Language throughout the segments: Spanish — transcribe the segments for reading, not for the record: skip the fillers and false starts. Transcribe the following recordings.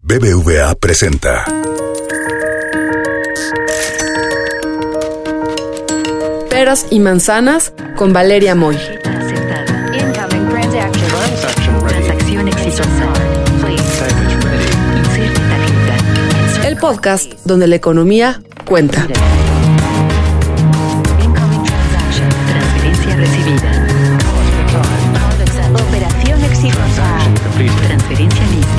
BBVA presenta Peras y manzanas con Valeria Moy. El podcast donde la economía cuenta. Transferencia recibida. Operación exitosa. Transferencia lista.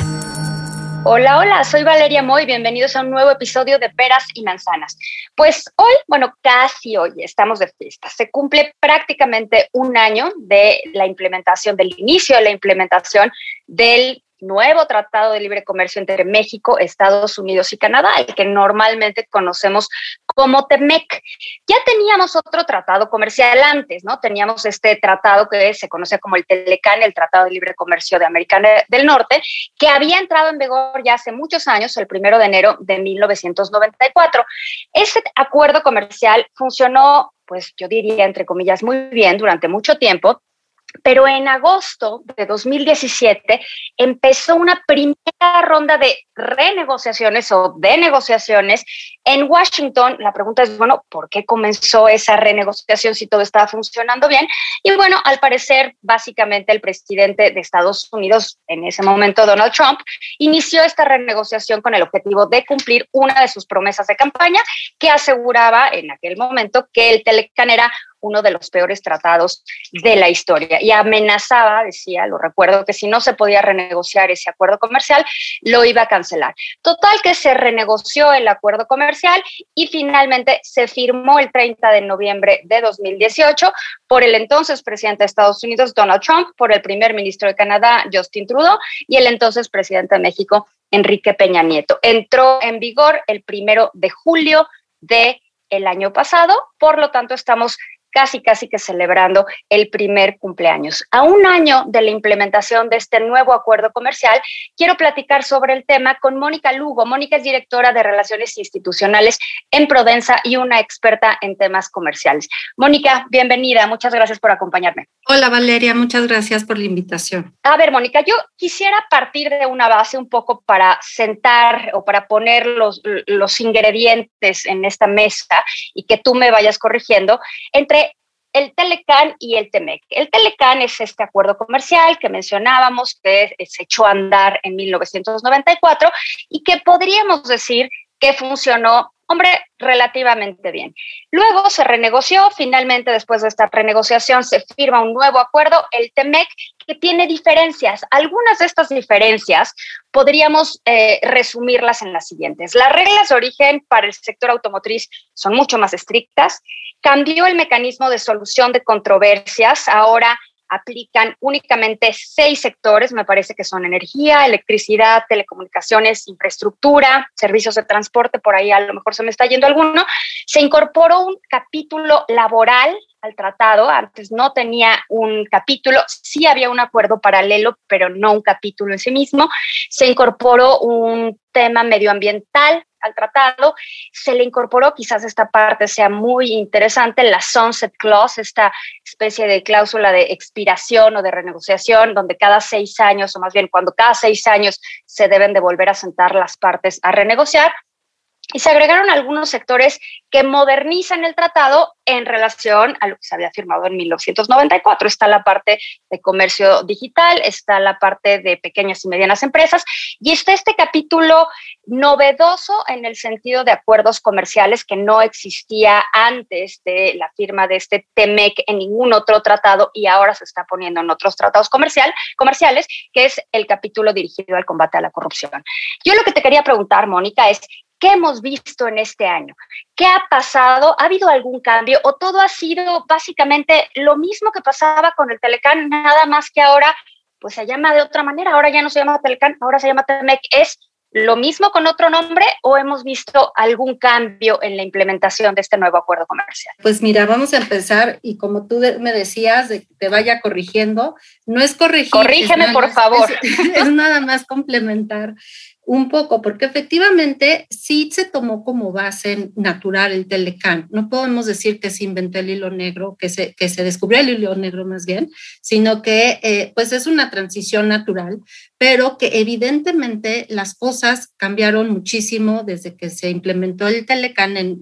Hola, soy Valeria Moy, bienvenidos a un nuevo episodio de Peras y Manzanas. Pues hoy, casi hoy, estamos de fiesta. Se cumple prácticamente un año de la implementación, del inicio de la implementación del nuevo Tratado de Libre Comercio entre México, Estados Unidos y Canadá, el que normalmente conocemos como TEMEC. Ya teníamos otro tratado comercial antes, ¿no? Teníamos este tratado que se conoce como el TELECAN, el Tratado de Libre Comercio de América del Norte, que había entrado en vigor ya hace muchos años, el 1 de enero de 1994. Ese acuerdo comercial funcionó, pues yo diría, entre comillas, muy bien durante mucho tiempo. Pero en agosto de 2017 empezó una primera ronda de renegociaciones o de negociaciones en Washington. La pregunta es, ¿por qué comenzó esa renegociación si todo estaba funcionando bien? Y al parecer, básicamente el presidente de Estados Unidos, en ese momento Donald Trump, inició esta renegociación con el objetivo de cumplir una de sus promesas de campaña que aseguraba en aquel momento que el TELECAN era uno de los peores tratados de la historia y amenazaba, decía, lo recuerdo, que si no se podía renegociar ese acuerdo comercial, lo iba a cancelar. Total que se renegoció el acuerdo comercial y finalmente se firmó el 30 de noviembre de 2018 por el entonces presidente de Estados Unidos, Donald Trump, por el primer ministro de Canadá, Justin Trudeau, y el entonces presidente de México, Enrique Peña Nieto. Entró en vigor el 1 de julio del año pasado, por lo tanto estamos casi que celebrando el primer cumpleaños. A un año de la implementación de este nuevo acuerdo comercial, quiero platicar sobre el tema con Mónica Lugo. Mónica es directora de Relaciones Institucionales en Prodensa y una experta en temas comerciales. Mónica, bienvenida. Muchas gracias por acompañarme. Hola, Valeria. Muchas gracias por la invitación. A ver, Mónica, yo quisiera partir de una base un poco para sentar o para poner los ingredientes en esta mesa y que tú me vayas corrigiendo entre el TELECAN y el TEMEC. El TELECAN es este acuerdo comercial que mencionábamos, que se echó a andar en 1994 y que podríamos decir que funcionó, relativamente bien. Luego se renegoció, finalmente después de esta renegociación se firma un nuevo acuerdo, el TEMEC, que tiene diferencias. Algunas de estas diferencias podríamos resumirlas en las siguientes. Las reglas de origen para el sector automotriz son mucho más estrictas. Cambió el mecanismo de solución de controversias. Ahora aplican únicamente 6 sectores, me parece que son energía, electricidad, telecomunicaciones, infraestructura, servicios de transporte, por ahí a lo mejor se me está yendo alguno. Se incorporó un capítulo laboral al tratado. Antes no tenía un capítulo, sí había un acuerdo paralelo, pero no un capítulo en sí mismo. Se incorporó un tema medioambiental al tratado, se le incorporó, quizás esta parte sea muy interesante, la Sunset Clause, esta especie de cláusula de expiración o de renegociación, donde cada 6 años, o más bien cuando cada 6 años se deben de volver a sentar las partes a renegociar. Y se agregaron algunos sectores que modernizan el tratado en relación a lo que se había firmado en 1994. Está la parte de comercio digital, está la parte de pequeñas y medianas empresas, y está este capítulo novedoso en el sentido de acuerdos comerciales que no existía antes de la firma de este TEMEC en ningún otro tratado y ahora se está poniendo en otros tratados comerciales, que es el capítulo dirigido al combate a la corrupción. Yo lo que te quería preguntar, Mónica, es ¿qué hemos visto en este año? ¿Qué ha pasado? ¿Ha habido algún cambio? ¿O todo ha sido básicamente lo mismo que pasaba con el TELECAN, nada más que ahora pues se llama de otra manera? Ahora ya no se llama TELECAN, ahora se llama TEMEC. ¿Es lo mismo con otro nombre o hemos visto algún cambio en la implementación de este nuevo acuerdo comercial? Pues mira, vamos a empezar y como tú me decías, de que te vaya corrigiendo, no es corregir. Corrígeme, por favor. Es nada más complementar Un poco, porque efectivamente sí se tomó como base natural el Telecán. No podemos decir que se inventó el hilo negro, que se descubrió el hilo negro más bien, sino que pues es una transición natural, pero que evidentemente las cosas cambiaron muchísimo desde que se implementó el Telecán en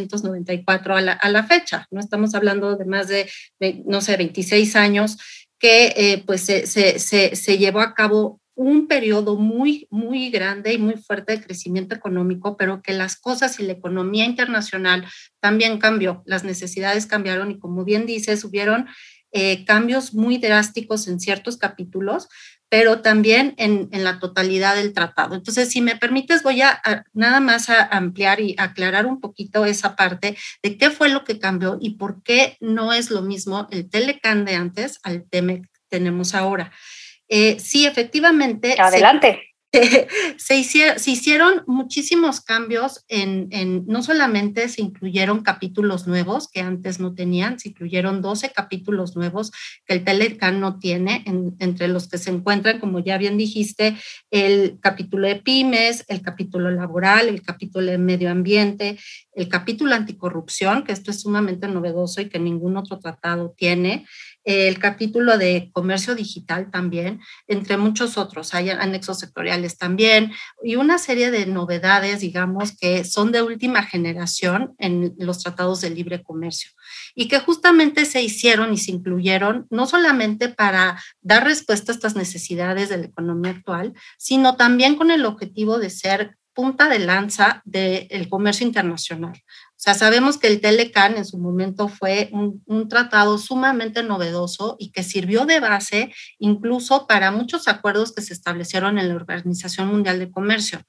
1994 a la fecha. No estamos hablando de más de no sé, 26 años que pues se llevó a cabo un periodo muy, muy grande y muy fuerte de crecimiento económico, pero que las cosas y la economía internacional también cambió, las necesidades cambiaron y como bien dices, hubieron cambios muy drásticos en ciertos capítulos, pero también en la totalidad del tratado. Entonces, si me permites, voy a nada más a ampliar y aclarar un poquito esa parte de qué fue lo que cambió y por qué no es lo mismo el Telecán de antes al TEMEC que tenemos ahora. Sí, efectivamente. Adelante. Se hicieron muchísimos cambios no solamente se incluyeron capítulos nuevos que antes no tenían, se incluyeron 12 capítulos nuevos que el Telecán no tiene, entre los que se encuentran, como ya bien dijiste, el capítulo de pymes, el capítulo laboral, el capítulo de medio ambiente, el capítulo anticorrupción, que esto es sumamente novedoso y que ningún otro tratado tiene, el capítulo de comercio digital también, entre muchos otros, hay anexos sectoriales también, y una serie de novedades, digamos, que son de última generación en los tratados de libre comercio, y que justamente se hicieron y se incluyeron no solamente para dar respuesta a estas necesidades de la economía actual, sino también con el objetivo de ser punta de lanza del comercio internacional. O sea, sabemos que el Telecán en su momento fue un tratado sumamente novedoso y que sirvió de base incluso para muchos acuerdos que se establecieron en la Organización Mundial de Comercio.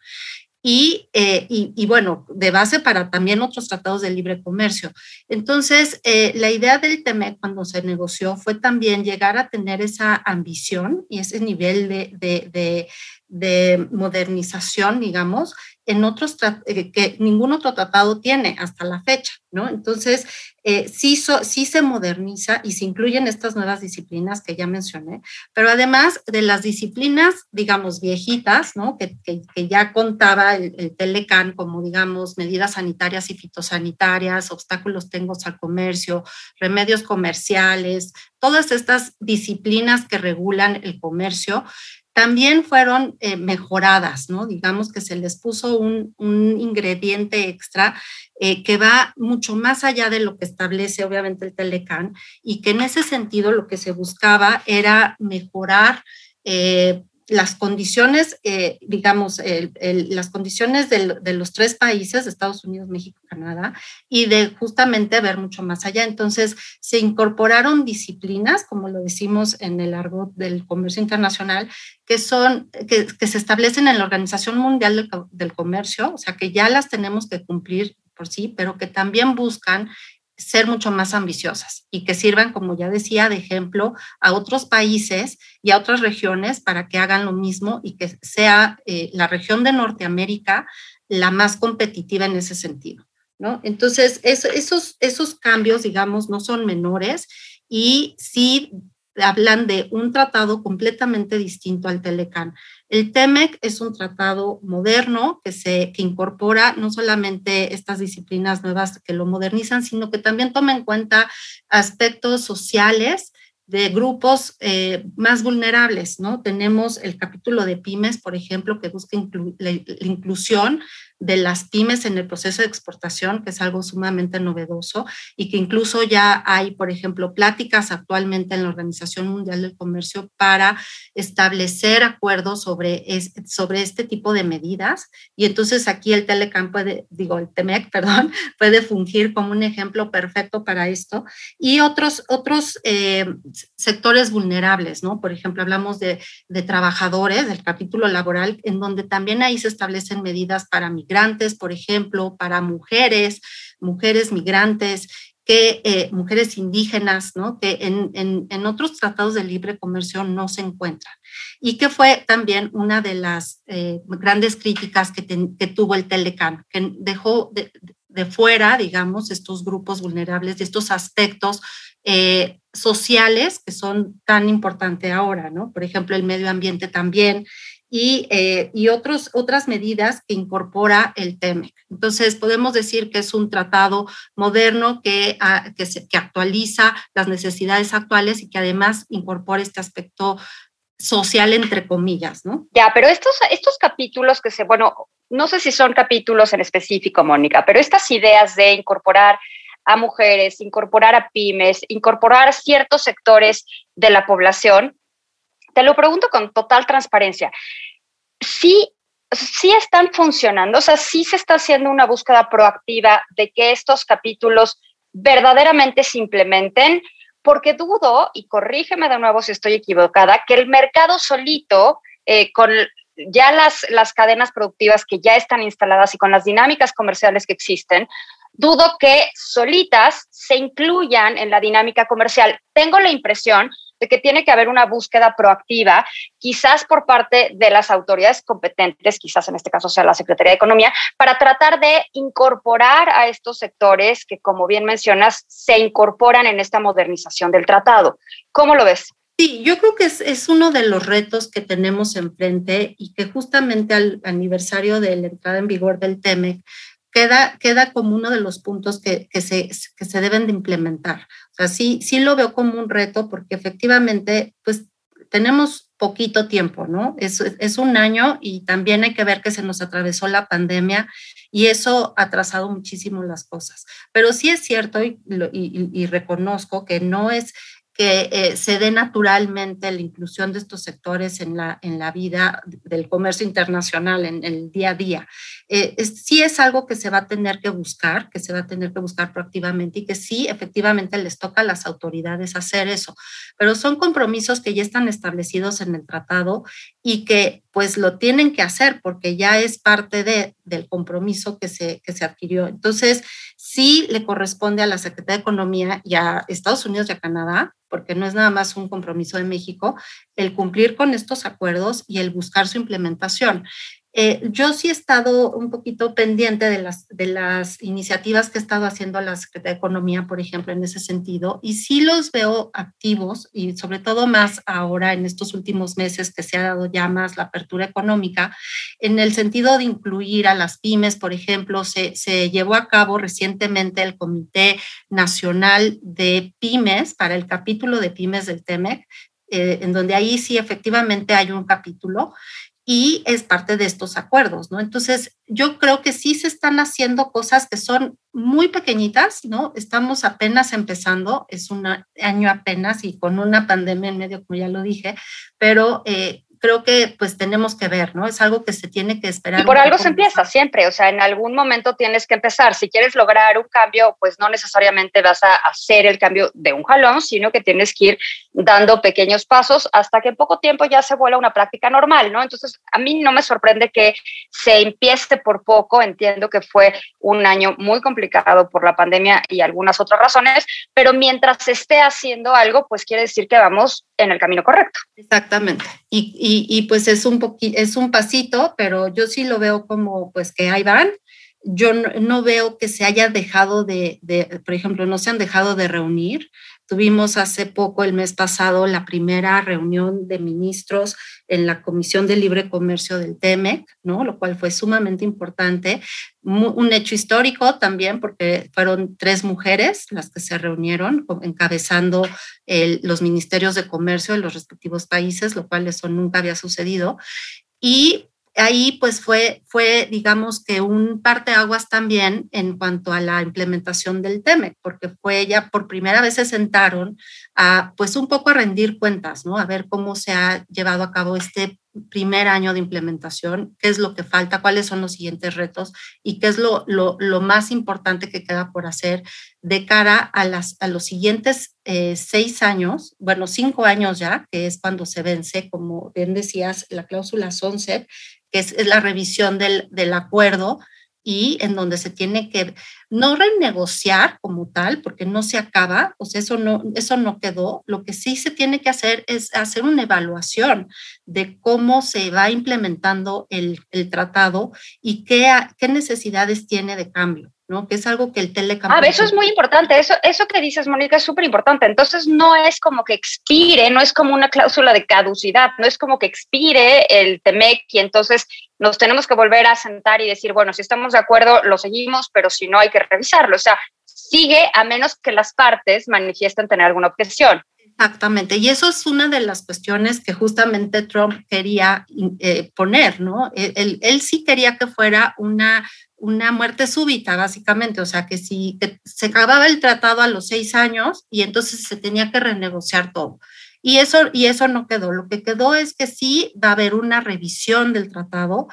Y bueno, de base para también otros tratados de libre comercio. Entonces, la idea del TEMEC cuando se negoció fue también llegar a tener esa ambición y ese nivel de modernización, digamos, en otros que ningún otro tratado tiene hasta la fecha, ¿no? Entonces, sí se moderniza y se incluyen estas nuevas disciplinas que ya mencioné, pero además de las disciplinas, digamos, viejitas, ¿no? Que ya contaba el Telecán, como, digamos, medidas sanitarias y fitosanitarias, obstáculos técnicos al comercio, remedios comerciales, todas estas disciplinas que regulan el comercio, también fueron mejoradas, ¿no? Digamos que se les puso un ingrediente extra que va mucho más allá de lo que establece obviamente el Telecán y que en ese sentido lo que se buscaba era mejorar las condiciones, digamos, las condiciones de los tres países, de Estados Unidos, México, Canadá, y de justamente ver mucho más allá. Entonces, se incorporaron disciplinas, como lo decimos en el argot del comercio internacional, que se establecen en la Organización Mundial del Comercio, o sea, que ya las tenemos que cumplir por sí, pero que también buscan ser mucho más ambiciosas y que sirvan, como ya decía, de ejemplo a otros países y a otras regiones para que hagan lo mismo y que sea la región de Norteamérica la más competitiva en ese sentido, ¿no? Entonces, esos cambios, digamos, no son menores y sí hablan de un tratado completamente distinto al Telecán. El TEMEC es un tratado moderno que incorpora no solamente estas disciplinas nuevas que lo modernizan, sino que también toma en cuenta aspectos sociales de grupos más vulnerables, ¿no? Tenemos el capítulo de pymes, por ejemplo, que busca la inclusión de las pymes en el proceso de exportación, que es algo sumamente novedoso y que incluso ya hay, por ejemplo, pláticas actualmente en la Organización Mundial del Comercio para establecer acuerdos sobre este tipo de medidas. Y entonces aquí el Telecán el TEMEC, perdón, puede fungir como un ejemplo perfecto para esto. Y otros sectores vulnerables, ¿no? Por ejemplo, hablamos de trabajadores, del capítulo laboral, en donde también ahí se establecen medidas para migrantes, por ejemplo, para mujeres migrantes, mujeres indígenas, ¿no? Que en otros tratados de libre comercio no se encuentran. Y que fue también una de las grandes críticas que tuvo el Telecán, que dejó de fuera, digamos, estos grupos vulnerables y estos aspectos sociales que son tan importantes ahora, ¿no? Por ejemplo, el medio ambiente también, y otras medidas que incorpora el TEMEC. Entonces, podemos decir que es un tratado moderno que actualiza las necesidades actuales y que además incorpora este aspecto social, entre comillas, ¿no? Ya, pero estos capítulos no sé si son capítulos en específico, Mónica, pero estas ideas de incorporar a mujeres, incorporar a pymes, incorporar a ciertos sectores de la población, te lo pregunto con total transparencia. Sí están funcionando, o sea, sí se está haciendo una búsqueda proactiva de que estos capítulos verdaderamente se implementen, porque dudo, y corrígeme de nuevo si estoy equivocada, que el mercado solito, con ya las cadenas productivas que ya están instaladas y con las dinámicas comerciales que existen, dudo que solitas se incluyan en la dinámica comercial. Tengo la impresión de que tiene que haber una búsqueda proactiva, quizás por parte de las autoridades competentes, quizás en este caso sea la Secretaría de Economía, para tratar de incorporar a estos sectores que, como bien mencionas, se incorporan en esta modernización del tratado. ¿Cómo lo ves? Sí, yo creo que es uno de los retos que tenemos enfrente y que justamente al aniversario de la entrada en vigor del TEMEC queda como uno de los puntos que se deben de implementar. O sea, sí lo veo como un reto porque efectivamente, pues, tenemos poquito tiempo, ¿no? Es un año y también hay que ver que se nos atravesó la pandemia y eso ha atrasado muchísimo las cosas. Pero sí es cierto y reconozco que no es que se dé naturalmente la inclusión de estos sectores en la vida del comercio internacional, en el día a día. Sí es algo que se va a tener que buscar proactivamente y que sí, efectivamente, les toca a las autoridades hacer eso, pero son compromisos que ya están establecidos en el tratado y que pues lo tienen que hacer porque ya es parte del compromiso que se adquirió. Entonces, sí le corresponde a la Secretaría de Economía y a Estados Unidos y a Canadá, porque no es nada más un compromiso de México, el cumplir con estos acuerdos y el buscar su implementación. Yo sí he estado un poquito pendiente de las iniciativas que ha estado haciendo la Secretaría de Economía, por ejemplo, en ese sentido, y sí los veo activos y sobre todo más ahora en estos últimos meses que se ha dado ya más la apertura económica, en el sentido de incluir a las pymes, por ejemplo, se llevó a cabo recientemente el Comité Nacional de Pymes para el capítulo de pymes del TEMEC, en donde ahí sí efectivamente hay un capítulo y es parte de estos acuerdos, ¿no? Entonces, yo creo que sí se están haciendo cosas que son muy pequeñitas, ¿no? Estamos apenas empezando, es un año apenas y con una pandemia en medio, como ya lo dije, pero creo que pues tenemos que ver, ¿no? Es algo que se tiene que esperar. Y por algo se empieza siempre, o sea, en algún momento tienes que empezar. Si quieres lograr un cambio, pues no necesariamente vas a hacer el cambio de un jalón, sino que tienes que ir dando pequeños pasos hasta que en poco tiempo ya se vuelva una práctica normal, ¿no? Entonces, a mí no me sorprende que se empiece por poco. Entiendo que fue un año muy complicado por la pandemia y algunas otras razones, pero mientras se esté haciendo algo, pues quiere decir que vamos en el camino correcto. Exactamente. Y pues es un pasito, pero yo sí lo veo como pues que ahí van. Yo no veo que se haya dejado por ejemplo, no se han dejado de reunir. Tuvimos hace poco, el mes pasado, la primera reunión de ministros en la Comisión de Libre Comercio del TEMEC, ¿no? Lo cual fue sumamente importante. Un hecho histórico también, porque fueron 3 mujeres las que se reunieron encabezando los ministerios de comercio de los respectivos países, lo cual eso nunca había sucedido. Y ahí pues fue, digamos que un parteaguas también en cuanto a la implementación del TEMEC, porque fue ya por primera vez se sentaron a pues un poco a rendir cuentas, ¿no? A ver cómo se ha llevado a cabo este primer año de implementación, qué es lo que falta, cuáles son los siguientes retos y qué es lo más importante que queda por hacer de cara a los siguientes 6 años, bueno, 5 años ya, que es cuando se vence, como bien decías, la cláusula sunset, que es la revisión del acuerdo y en donde se tiene que no renegociar como tal, porque no se acaba, o sea, eso no quedó. Lo que sí se tiene que hacer es hacer una evaluación de cómo se va implementando el tratado y qué necesidades tiene de cambio, ¿no? Que es algo que el Telecam... Eso es muy importante, eso que dices, Mónica, es súper importante. Entonces no es como que expire, no es como una cláusula de caducidad, no es como que expire el TEMEC y entonces nos tenemos que volver a sentar y decir, bueno, si estamos de acuerdo, lo seguimos, pero si no, hay que revisarlo. O sea, sigue a menos que las partes manifiesten tener alguna objeción. Exactamente, y eso es una de las cuestiones que justamente Trump quería poner, ¿no? Él sí quería que fuera una muerte súbita, básicamente, o sea, que se acababa el tratado a los 6 años y entonces se tenía que renegociar todo. Y eso no quedó. Lo que quedó es que sí va a haber una revisión del tratado.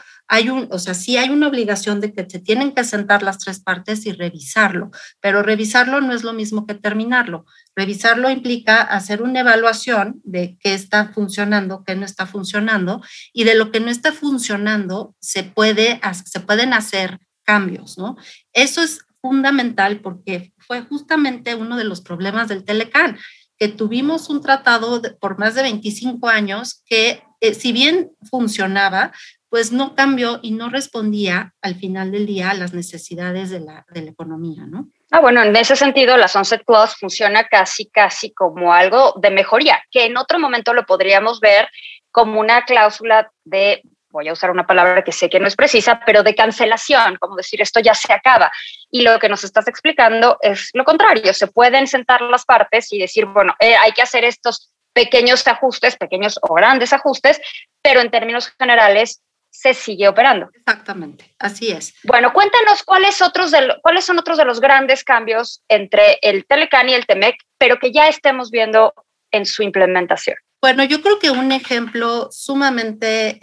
Sí hay una obligación de que se tienen que sentar las 3 partes y revisarlo, pero revisarlo no es lo mismo que terminarlo. Revisarlo implica hacer una evaluación de qué está funcionando, qué no está funcionando, y de lo que no está funcionando se pueden hacer cambios, ¿no? Eso es fundamental porque fue justamente uno de los problemas del Telecán, que tuvimos un tratado por más de 25 años que, si bien funcionaba, pues no cambió y no respondía al final del día a las necesidades de la economía, ¿no? Bueno, en ese sentido, la Sunset Clause funciona casi como algo de mejoría, que en otro momento lo podríamos ver como una cláusula de, voy a usar una palabra que sé que no es precisa, pero de cancelación, como decir, esto ya se acaba. Y lo que nos estás explicando es lo contrario, se pueden sentar las partes y decir, bueno, hay que hacer estos pequeños ajustes, pequeños o grandes ajustes, pero en términos generales se sigue operando. Exactamente, así es. Bueno, cuéntanos cuáles son otros de los grandes cambios entre el Telecán y el TEMEC, pero que ya estemos viendo en su implementación. Bueno, yo creo que un ejemplo sumamente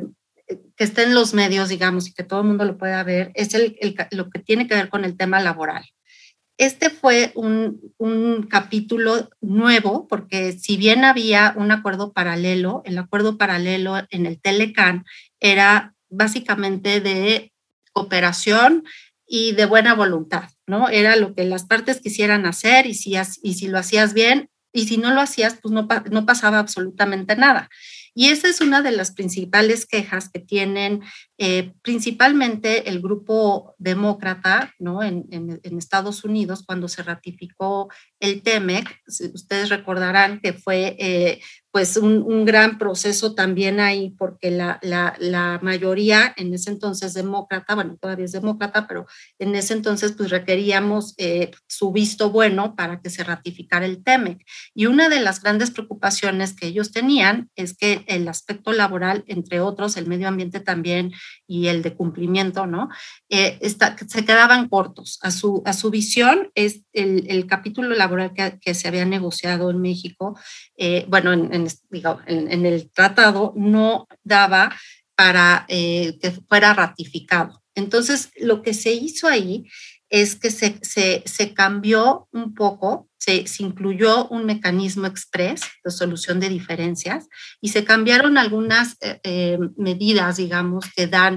que está en los medios, digamos, y que todo el mundo lo pueda ver, es lo que tiene que ver con el tema laboral. Este fue un capítulo nuevo, porque si bien había un acuerdo paralelo, el acuerdo paralelo en el Telecán era básicamente de cooperación y de buena voluntad, ¿no? Era lo que las partes quisieran hacer y si lo hacías bien, y si no lo hacías, pues no pasaba absolutamente nada. Y esa es una de las principales quejas que tienen principalmente el grupo demócrata, ¿no? en Estados Unidos, cuando se ratificó el TEMEC. Ustedes recordarán que fue pues un gran proceso también ahí, porque la mayoría en ese entonces demócrata, bueno, todavía es demócrata, pero en ese entonces pues requeríamos su visto bueno para que se ratificara el TEMEC. Y una de las grandes preocupaciones que ellos tenían es que el aspecto laboral, entre otros, el medio ambiente también y el de cumplimiento, ¿no? Se quedaban cortos. A su visión es el capítulo laboral que se había negociado en México, bueno, en el tratado no daba para que fuera ratificado. Entonces, lo que se hizo ahí es que se cambió un poco, se incluyó un mecanismo express de solución de diferencias y se cambiaron algunas medidas, digamos, que dan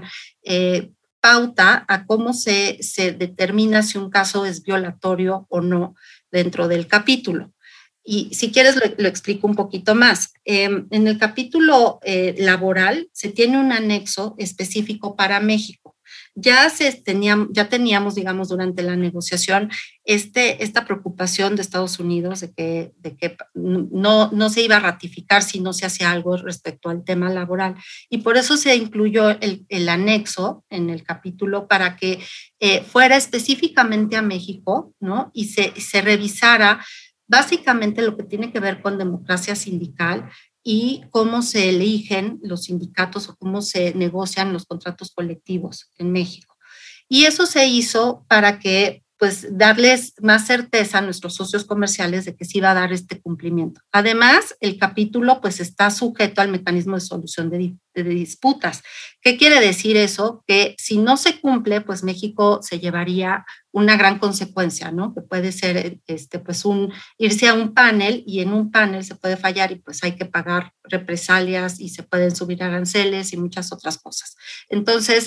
pauta a cómo se determina si un caso es violatorio o no dentro del capítulo. Y si quieres lo explico un poquito más. En el capítulo laboral se tiene un anexo específico para México. Ya teníamos, digamos, durante la negociación esta preocupación de Estados Unidos de que no se iba a ratificar si no se hacía algo respecto al tema laboral. Y por eso se incluyó el anexo en el capítulo para que fuera específicamente a México, ¿no? Y se revisara básicamente lo que tiene que ver con democracia sindical y cómo se eligen los sindicatos o cómo se negocian los contratos colectivos en México. Y eso se hizo para que, pues, darles más certeza a nuestros socios comerciales de que se iba a dar este cumplimiento. Además, el capítulo, pues, está sujeto al mecanismo de solución de disputas. ¿Qué quiere decir eso? Que si no se cumple, pues México se llevaría una gran consecuencia, ¿no? Que puede ser pues irse a un panel, y en un panel se puede fallar y pues hay que pagar represalias y se pueden subir aranceles y muchas otras cosas. Entonces,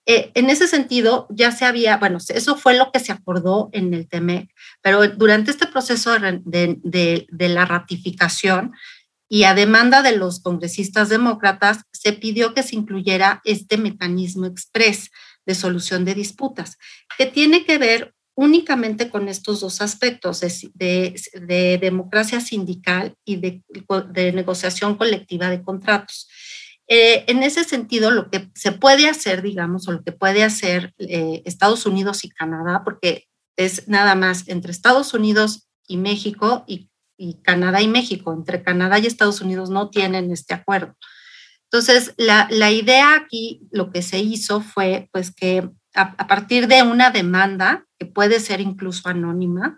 En ese sentido, ya se había, bueno, eso fue lo que se acordó en el TEMEC, pero durante este proceso de la ratificación y a demanda de los congresistas demócratas, se pidió que se incluyera este mecanismo express de solución de disputas, que tiene que ver únicamente con estos dos aspectos de democracia sindical y de negociación colectiva de contratos. En ese sentido, lo que se puede hacer, digamos, o lo que puede hacer Estados Unidos y Canadá, porque es nada más entre Estados Unidos y México y Canadá y México, entre Canadá y Estados Unidos no tienen este acuerdo. Entonces, la idea aquí, lo que se hizo fue pues que a partir de una demanda, que puede ser incluso anónima,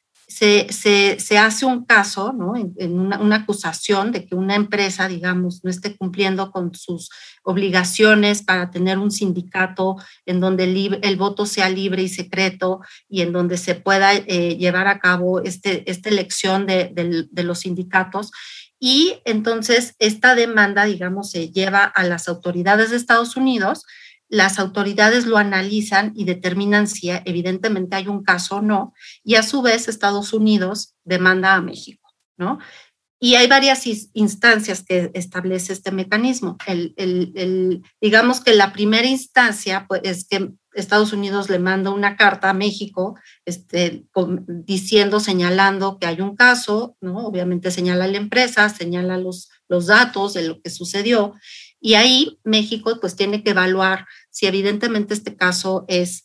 se hace un caso, ¿no? En una acusación de que una empresa, digamos, no esté cumpliendo con sus obligaciones para tener un sindicato en donde el voto sea libre y secreto y en donde se pueda llevar a cabo esta elección de los sindicatos. Y entonces esta demanda, digamos, se lleva a las autoridades de Estados Unidos. Las autoridades lo analizan y determinan si evidentemente hay un caso o no, y a su vez Estados Unidos demanda a México, ¿no? Y hay varias instancias que establece este mecanismo. Digamos que la primera instancia pues, es que Estados Unidos le manda una carta a México diciendo, señalando que hay un caso, ¿no? Obviamente señala a la empresa, señala los datos de lo que sucedió, y ahí México pues tiene que evaluar si evidentemente este caso es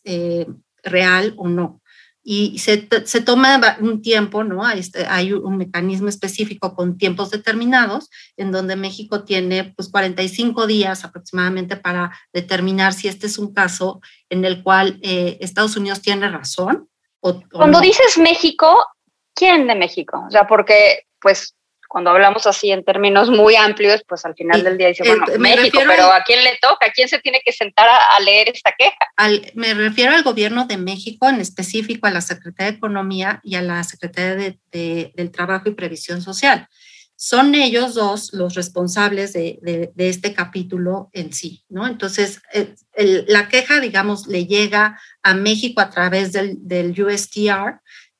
real o no. Y se toma un tiempo, ¿no? Hay un mecanismo específico con tiempos determinados en donde México tiene pues 45 días aproximadamente para determinar si este es un caso en el cual Estados Unidos tiene razón o Cuando no. dices México, ¿quién de México? O sea, porque pues cuando hablamos así en términos muy amplios, pues al final del día dice, bueno, México, pero ¿a quién le toca? ¿A quién se tiene que sentar a leer esta queja? Me refiero al gobierno de México, en específico a la Secretaría de Economía y a la Secretaría del Trabajo y Previsión Social. Son ellos dos los responsables de este capítulo en sí, ¿no? Entonces, la queja, digamos, le llega a México a través del USTR,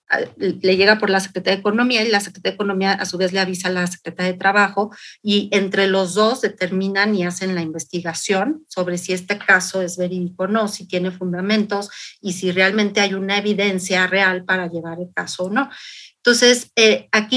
le llega por la Secretaría de Economía y la Secretaría de Economía a su vez le avisa a la Secretaría de Trabajo y entre los dos determinan y hacen la investigación sobre si este caso es verídico o no, si tiene fundamentos y si realmente hay una evidencia real para llevar el caso o no. Entonces, aquí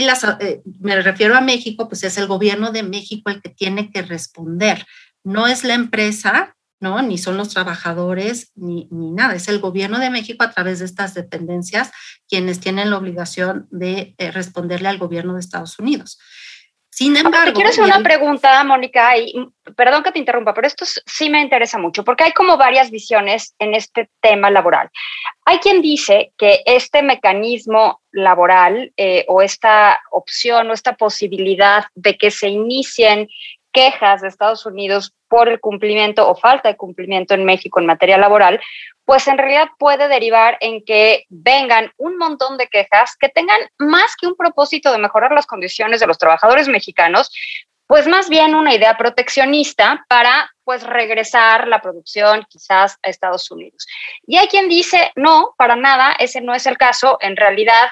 me refiero a México, pues es el gobierno de México el que tiene que responder, no es la empresa, ¿no? Ni son los trabajadores, ni nada. Es el gobierno de México a través de estas dependencias quienes tienen la obligación de responderle al gobierno de Estados Unidos. Sin embargo... Te quiero hacer una pregunta, Mónica, y perdón que te interrumpa, pero esto sí me interesa mucho, porque hay como varias visiones en este tema laboral. Hay quien dice que este mecanismo laboral o esta opción o esta posibilidad de que se inicien quejas de Estados Unidos por el cumplimiento o falta de cumplimiento en México en materia laboral, pues en realidad puede derivar en que vengan un montón de quejas que tengan más que un propósito de mejorar las condiciones de los trabajadores mexicanos, pues más bien una idea proteccionista para pues regresar la producción quizás a Estados Unidos. Y hay quien dice, no, para nada, ese no es el caso, en realidad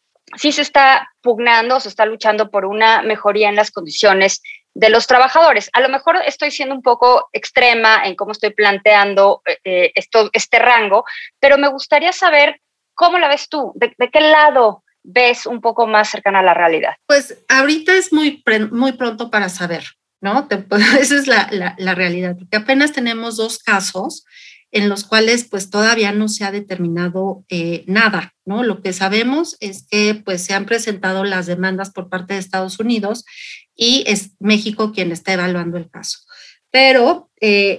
sí se está pugnando, se está luchando por una mejoría en las condiciones de los trabajadores. A lo mejor estoy siendo un poco extrema en cómo estoy planteando este rango, pero me gustaría saber cómo la ves tú, de qué lado ves un poco más cercana a la realidad. Pues ahorita es muy pronto para saber, ¿no? Esa es la realidad, porque apenas tenemos 2 casos en los cuales pues todavía no se ha determinado nada, ¿no? Lo que sabemos es que pues se han presentado las demandas por parte de Estados Unidos y es México quien está evaluando el caso. Pero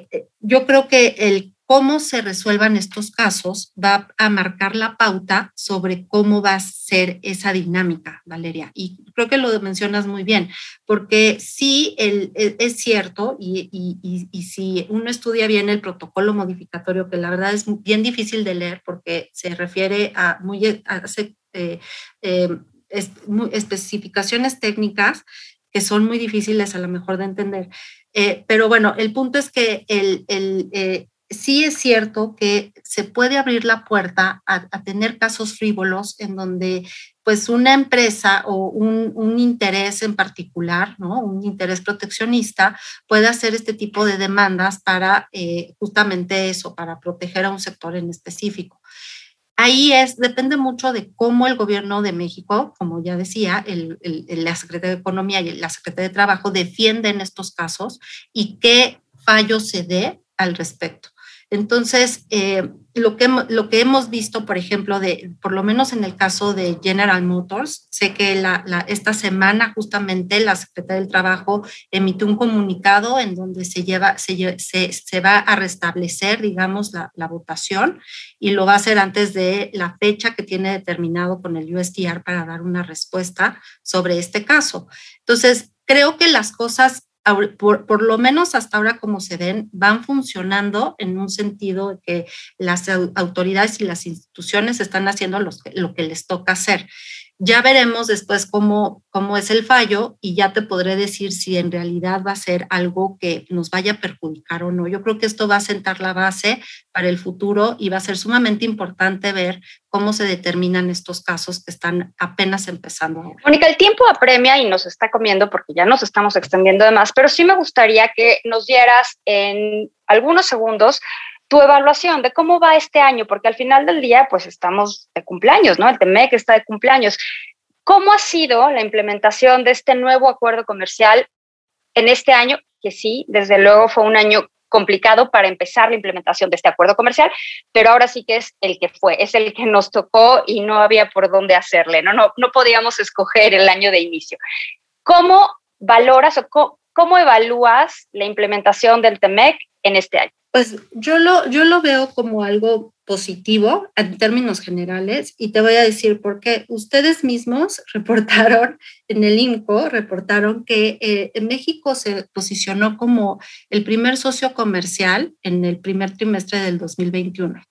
yo creo que el cómo se resuelvan estos casos va a marcar la pauta sobre cómo va a ser esa dinámica, Valeria. Y creo que lo mencionas muy bien, porque sí es cierto y si uno estudia bien el protocolo modificatorio, que la verdad es bien difícil de leer porque se refiere a especificaciones técnicas que son muy difíciles a lo mejor de entender. Pero bueno, el punto es que sí es cierto que se puede abrir la puerta a tener casos frívolos en donde pues una empresa o un interés en particular, ¿no? Un interés proteccionista puede hacer este tipo de demandas para justamente eso, para proteger a un sector en específico. Ahí depende mucho de cómo el gobierno de México, como ya decía, la Secretaría de Economía y la Secretaría de Trabajo defienden estos casos y qué fallo se dé al respecto. Entonces, lo que hemos visto, por ejemplo, por lo menos en el caso de General Motors, sé que esta semana justamente la Secretaría del Trabajo emitió un comunicado en donde se va a restablecer, digamos, la votación, y lo va a hacer antes de la fecha que tiene determinado con el USTR para dar una respuesta sobre este caso. Entonces, creo que las cosas, por lo menos hasta ahora como se ven, van funcionando en un sentido de que las autoridades y las instituciones están haciendo lo que les toca hacer. Ya veremos después cómo es el fallo y ya te podré decir si en realidad va a ser algo que nos vaya a perjudicar o no. Yo creo que esto va a sentar la base para el futuro y va a ser sumamente importante ver cómo se determinan estos casos que están apenas empezando ahora. Mónica, el tiempo apremia y nos está comiendo porque ya nos estamos extendiendo de más, pero sí me gustaría que nos dieras en algunos segundos tu evaluación de cómo va este año, porque al final del día, pues estamos de cumpleaños, ¿no? El TEMEC está de cumpleaños. ¿Cómo ha sido la implementación de este nuevo acuerdo comercial en este año? Que sí, desde luego fue un año complicado para empezar la implementación de este acuerdo comercial, pero ahora sí que es el que nos tocó y no había por dónde hacerle, no podíamos escoger el año de inicio. ¿Cómo valoras o cómo evalúas la implementación del TEMEC en este año? Pues yo lo veo como algo positivo en términos generales y te voy a decir por qué. Ustedes mismos reportaron en el INCO, que México se posicionó como el primer socio comercial en el primer trimestre del 2021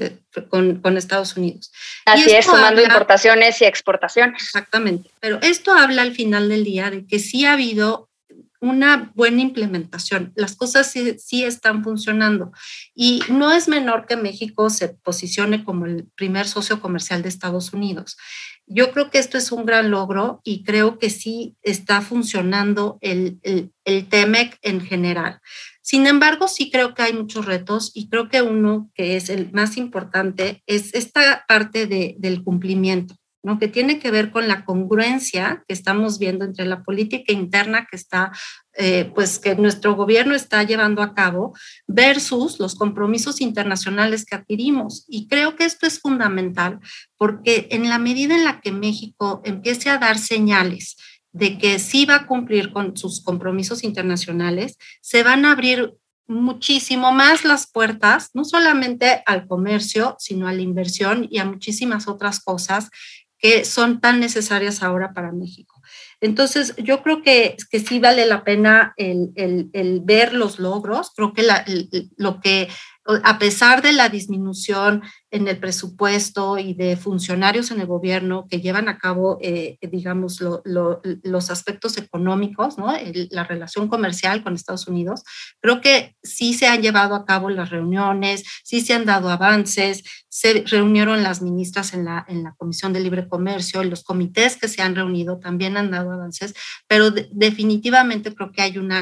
con Estados Unidos. Así es, sumando importaciones y exportaciones. Exactamente, pero esto habla al final del día de que sí ha habido una buena implementación. Las cosas sí están funcionando y no es menor que México se posicione como el primer socio comercial de Estados Unidos. Yo creo que esto es un gran logro y creo que sí está funcionando el TEMEC en general. Sin embargo, sí creo que hay muchos retos y creo que uno que es el más importante es esta parte del cumplimiento, ¿no? Que tiene que ver con la congruencia que estamos viendo entre la política interna que está, pues que nuestro gobierno está llevando a cabo versus los compromisos internacionales que adquirimos. Y creo que esto es fundamental porque en la medida en la que México empiece a dar señales de que sí va a cumplir con sus compromisos internacionales, se van a abrir muchísimo más las puertas, no solamente al comercio, sino a la inversión y a muchísimas otras cosas que son tan necesarias ahora para México. Entonces, yo creo que sí vale la pena el ver los logros. Creo que lo que, a pesar de la disminución en el presupuesto y de funcionarios en el gobierno que llevan a cabo, digamos, los aspectos económicos, ¿no? La relación comercial con Estados Unidos, creo que sí se han llevado a cabo las reuniones, sí se han dado avances, se reunieron las ministras en la Comisión de Libre Comercio, los comités que se han reunido también han dado avances, pero definitivamente creo que hay un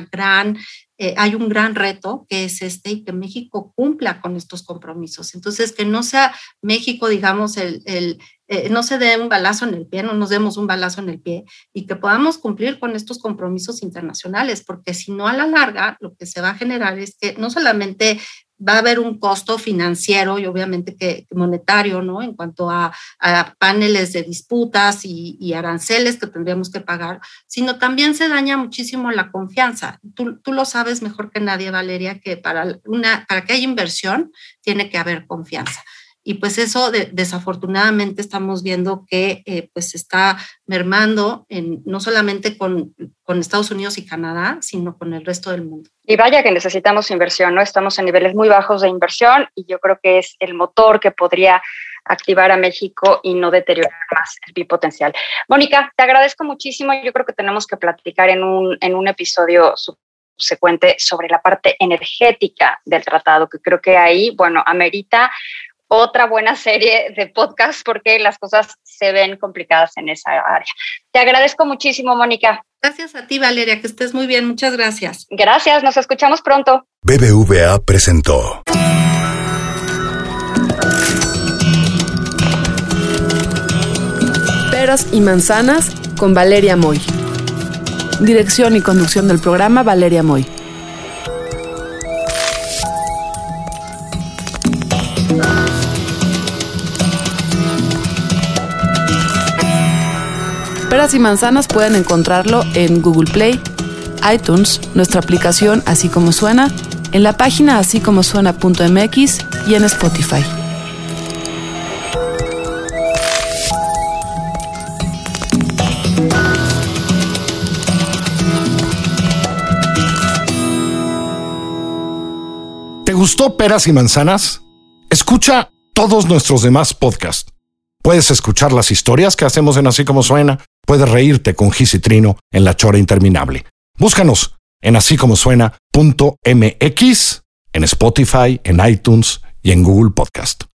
gran reto que es y que México cumpla con estos compromisos. Entonces, que no sea México, digamos, no se dé un balazo en el pie, no nos demos un balazo en el pie y que podamos cumplir con estos compromisos internacionales, porque si no, a la larga, lo que se va a generar es que no solamente va a haber un costo financiero y obviamente que monetario, ¿no? En cuanto a paneles de disputas y aranceles que tendríamos que pagar, sino también se daña muchísimo la confianza. Tú lo sabes mejor que nadie, Valeria, que para que haya inversión tiene que haber confianza. Y pues eso desafortunadamente estamos viendo que pues está mermando no solamente con Estados Unidos y Canadá, sino con el resto del mundo. Y vaya que necesitamos inversión, ¿no? Estamos en niveles muy bajos de inversión y yo creo que es el motor que podría activar a México y no deteriorar más el bipotencial. Mónica, te agradezco muchísimo. Yo creo que tenemos que platicar en un episodio subsecuente sobre la parte energética del tratado, que creo que ahí, bueno, amerita otra buena serie de podcasts porque las cosas se ven complicadas en esa área. Te agradezco muchísimo, Mónica. Gracias a ti, Valeria, que estés muy bien. Muchas gracias. Gracias, nos escuchamos pronto. BBVA presentó Peras y manzanas con Valeria Moy. Dirección y conducción del programa, Valeria Moy. Peras y manzanas pueden encontrarlo en Google Play, iTunes, nuestra aplicación Así Como Suena, en la página asícomosuena.mx y en Spotify. ¿Te gustó Peras y Manzanas? Escucha todos nuestros demás podcasts. Puedes escuchar las historias que hacemos en Así Como Suena. Puedes reírte con Gis y Trino en La Chora Interminable. Búscanos en asícomosuena.mx, en Spotify, en iTunes y en Google Podcast.